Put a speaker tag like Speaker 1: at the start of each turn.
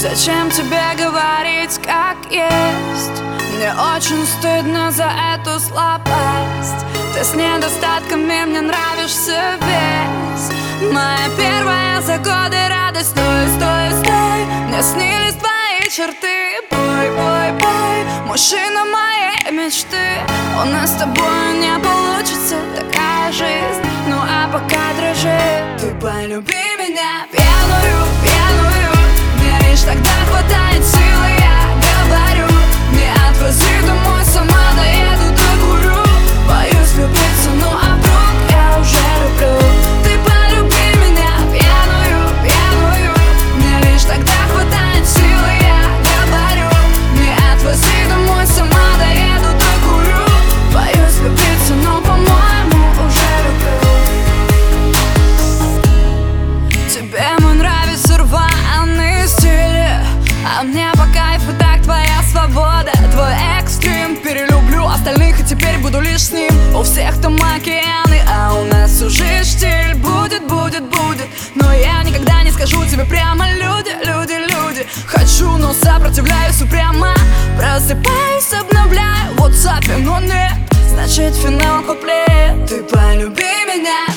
Speaker 1: Зачем тебе говорить, как есть? Мне очень стыдно за эту слабость. Ты с недостатками, мне нравишься весь. Моя первая за годы радость. Стой, стой, стой, мне снились твои черты. Бой, бой, бой, мужчина моей мечты. У нас с тобой не получится такая жизнь. Ну а пока дрожи, ты полюби меня пьяную, пьяную. Мне лишь тогда хватает силы, я говорю. Не отвози домой, сама доеду, докурю. Боюсь влюбиться, ну а вдруг я уже люблю. Ты полюби меня пьяную, пьяную. Мне лишь тогда хватает силы, я говорю. Не отвози домой, сама доеду, докурю. Боюсь влюбиться, но, по-моему, уже люблю. Тебе мой нравится рваный стиль, а мне по кайфу так твоя свобода. Твой экстрим перелюблю остальных, и теперь буду лишь с ним. У всех там океаны, а у нас уже штиль. Будет, будет, будет, но я никогда не скажу тебе прямо. Люди, люди, люди. Хочу, но сопротивляюсь упрямо. Просыпаюсь, обновляю в WhatsApp, но нет. Значит, финал куплет. Ты полюби меня